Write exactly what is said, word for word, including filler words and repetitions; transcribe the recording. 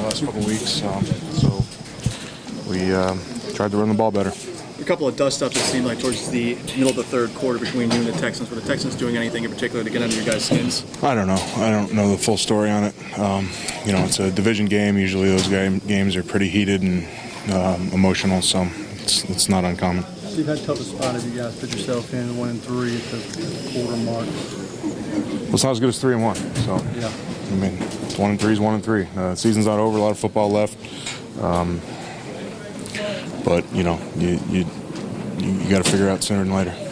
last couple weeks. Um, so we um, tried to run the ball better. A couple of dust-ups, it seemed like, towards the middle of the third quarter between you and the Texans. Were the Texans doing anything in particular to get under your guys' skins? I don't know. I don't know the full story on it. Um, you know, it's a division game. Usually those game, games are pretty heated and um, emotional, so it's, it's not uncommon. Steve, how tough a spot have you guys put yourself in, one and three at the quarter mark? Well, it's not as good as three and one. So, yeah. I mean, one and three is one and three. Uh, the season's not over. A lot of football left. Um, but you know, you you you got to figure out sooner than later.